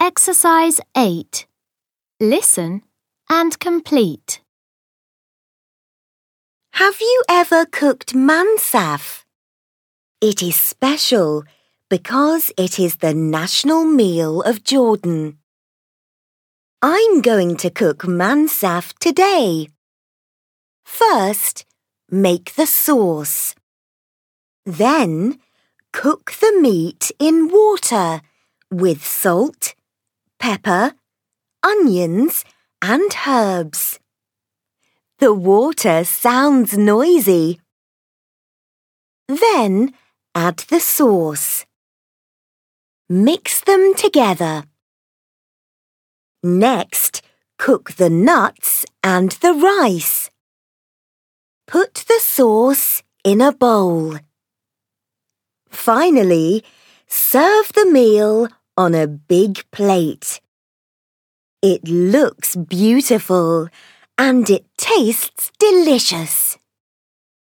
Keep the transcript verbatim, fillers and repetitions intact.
Exercise eight. Listen and complete. Have you ever cooked mansaf? It is special because it is the national meal of Jordan. I'm going to cook mansaf today. First, make the sauce. Then, cook the meat in water with salt, pepper, onions, and herbs. The water sounds noisy. Then, add the sauce. Mix them together. Next, cook the nuts and the rice. Put the sauce in a bowl. Finally, serve the meal on a big plate. It looks beautiful and it tastes delicious.